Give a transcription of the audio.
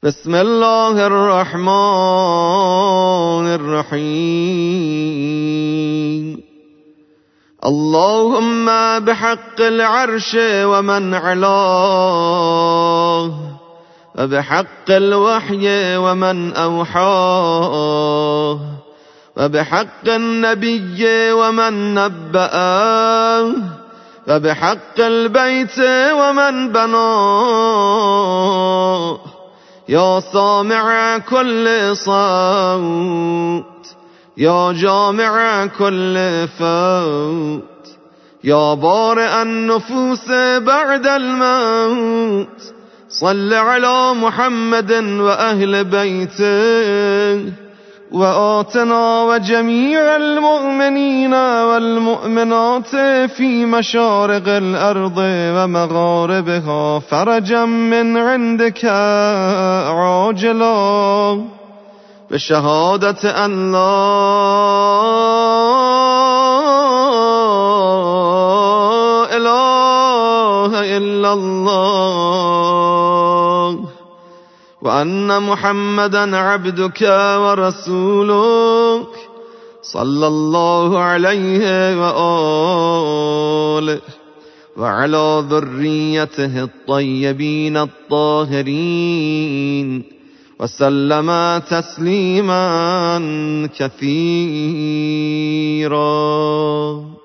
بسم الله الرحمن الرحيم. اللهم بحق العرش ومن علاه، وبحق الوحي ومن أوحاه، وبحق النبي ومن نبأه، وبحق البيت ومن بناه، يا سامع كل صوت، يا جامع كل فوت، يا بارئ النفوس بعد الموت، صل على محمد وأهل بيته، وآتنا وجميع المؤمنين والمؤمنات في مشارق الأرض ومغاربها فرجا من عندك عاجلا، بشهادة أن لا إله إلا الله، وأن محمدا عبدك ورسولك، صلى الله عليه وآله وعلى ذريته الطيبين الطاهرين، وسلم تسليما كثيرا.